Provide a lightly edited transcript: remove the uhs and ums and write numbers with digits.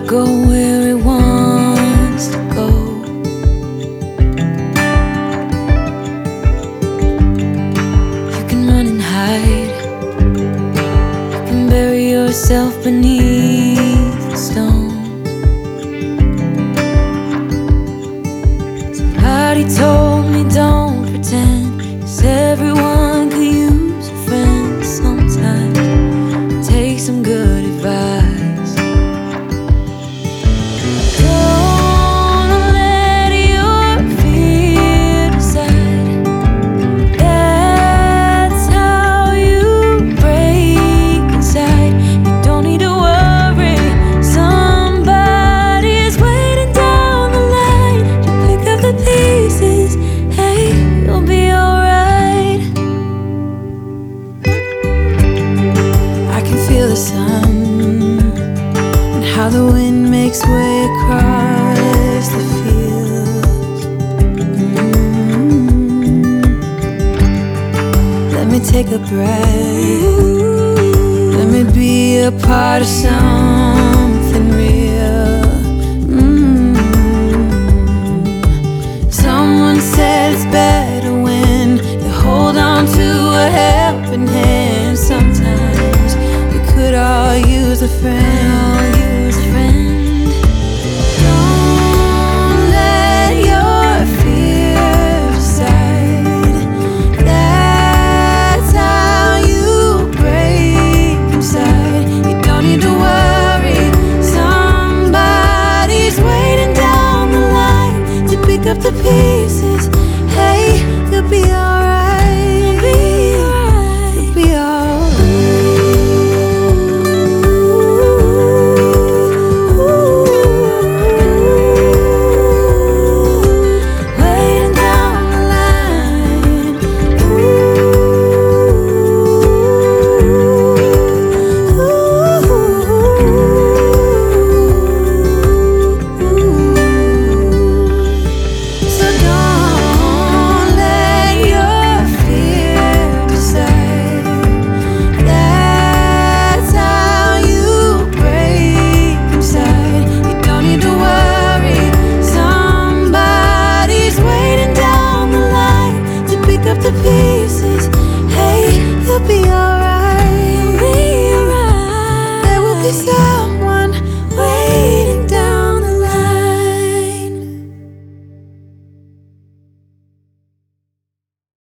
go where it wants to go. You can run and hide, you can bury yourself beneath the stones. Somebody told me don't pretend, 'cause everyone could use a friend sometimes. Take some good advice. The sun and how the wind makes way across the fields. Let me take a breath, let me be a part of something real. Someone said it's better when you hold on to a helping hand. Sometimes could all use a friend. Don't let your fear decide. That's how you break inside. You don't need to worry, somebody's waiting down the line to pick up the pieces. Hey, you'll be alright. You'll be alright. The pieces, hey, you'll be alright. There will be some